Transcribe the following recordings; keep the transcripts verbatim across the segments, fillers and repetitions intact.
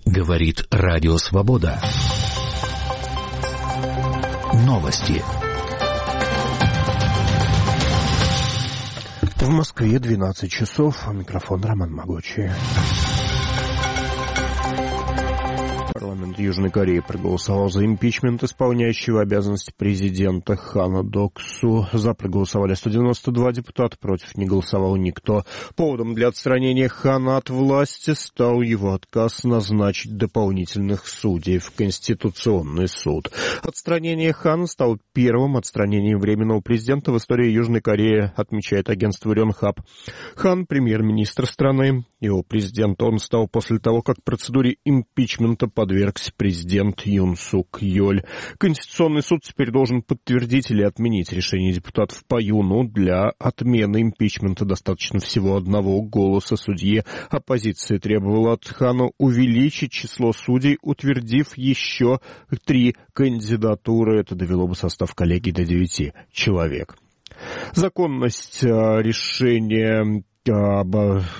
Говорит Радио Свобода. Новости. В Москве двенадцать часов. Микрофон Роман Могучий. Парламент Южной Кореи проголосовал за импичмент исполняющего обязанности президента Хана Док-су. За проголосовали сто девяносто два депутата, против не голосовал никто. Поводом для отстранения Хана от власти стал его отказ назначить дополнительных судей в Конституционный суд. Отстранение Хана стало первым отстранением временного президента в истории Южной Кореи, отмечает агентство Рёнхап. Хан — премьер-министр страны. Его президент он стал после того, как процедуре импичмента подвергся президент Юн Сук Йоль. Конституционный суд теперь должен подтвердить или отменить решение депутатов по Юну. Для отмены импичмента достаточно всего одного голоса судьи. Оппозиция требовала от Хана увеличить число судей, утвердив еще три кандидатуры. Это довело бы состав коллегии до девяти человек. Законность решения об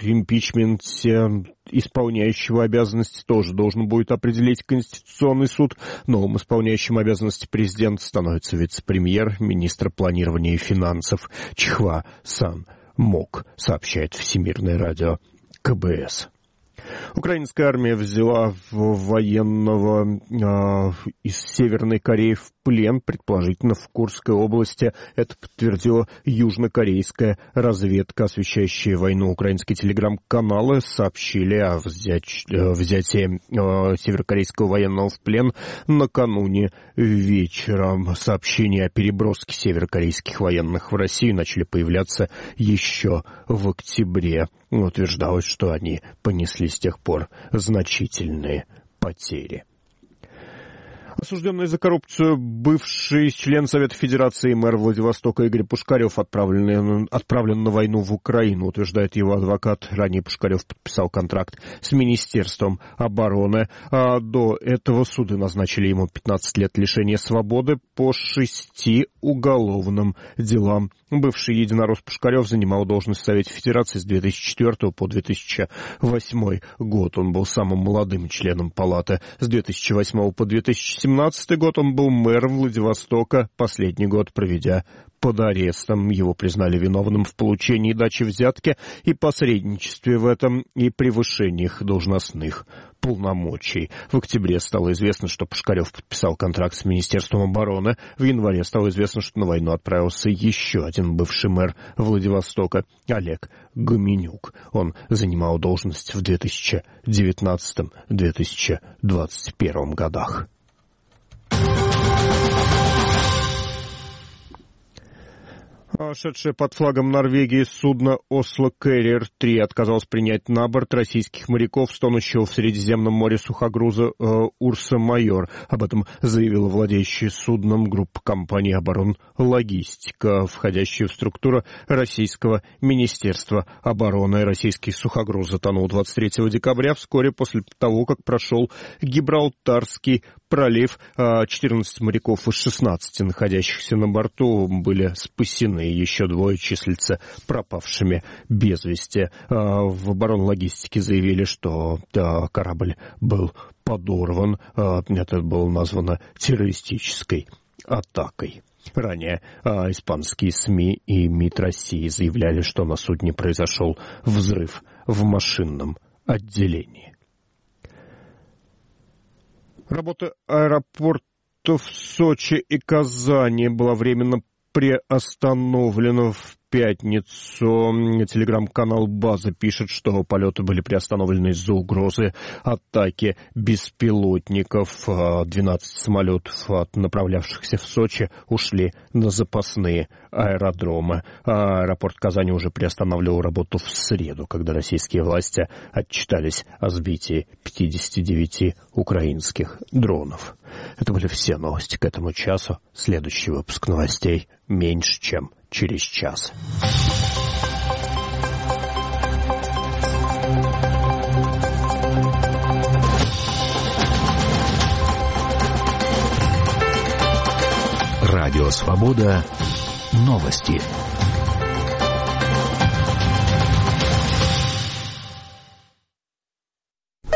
импичменте исполняющего обязанности тоже должен будет определить Конституционный суд. Новым исполняющим обязанности президента становится вице-премьер, министр планирования и финансов Чхва Сан Мок, сообщает Всемирное радио ка бэ эс. Украинская армия взяла военного э, из Северной Кореи в плен, предположительно в Курской области. Это подтвердила южнокорейская разведка. Освещающие войну украинские телеграм-каналы сообщили о взять, э, взятии э, северокорейского военного в плен накануне вечером. Сообщения о переброске северокорейских военных в Россию начали появляться еще в октябре. Утверждалось, что они понесли с тех пор значительные потери. Осужденный за коррупцию бывший член Совета Федерации и мэр Владивостока Игорь Пушкарев отправлен, отправлен на войну в Украину, утверждает его адвокат. Ранее Пушкарев подписал контракт с Министерством обороны. А до этого суды назначили ему пятнадцать лет лишения свободы по шести уголовным делам. Бывший единорос Пушкарев занимал должность в Совете Федерации с две тысячи четвёртого по две тысячи восьмой год. Он был самым молодым членом палаты. С две тысячи восьмого по две тысячи семнадцатый год он был мэром Владивостока, последний год проведя под арестом. Его признали виновным в получении дачи взятки и посредничестве в этом и превышениях должностных полномочий. В октябре стало известно, что Пушкарев подписал контракт с Министерством обороны. В январе стало известно, что на войну отправился еще один бывший мэр Владивостока Олег Гоменюк. Он занимал должность в две тысячи девятнадцатом — две тысячи двадцать первом годах. Шедшее под флагом Норвегии судно «Осло Carrier три» отказалось принять на борт российских моряков с тонущего в Средиземном море сухогруза э, «Урса Майор». Об этом заявила владеющая судном группа компаний «Оборонлогистика», входящая в структуру Российского Министерства обороны. Российский сухогруз затонул двадцать третьего декабря, вскоре после того, как прошел Гибралтарский пролив. четырнадцать моряков из шестнадцати, находящихся на борту, были спасены. Еще двое числятся пропавшими без вести. В оборонлогистике заявили, что корабль был подорван. Это было названо террористической атакой. Ранее а, испанские СМИ и МИД России заявляли, что на судне произошел взрыв в машинном отделении. Работа аэропортов Сочи и Казани была временно приостановлена в пятницу. Телеграм-канал «База» пишет, что полеты были приостановлены из-за угрозы атаки беспилотников. двенадцать самолетов, направлявшихся в Сочи, ушли на запасные аэродромы. Аэропорт Казани уже приостанавливал работу в среду, когда российские власти отчитались о сбитии пятидесяти девяти украинских дронов. Это были все новости к этому часу. Следующий выпуск новостей меньше, чем через час. Радио «Свобода». Новости.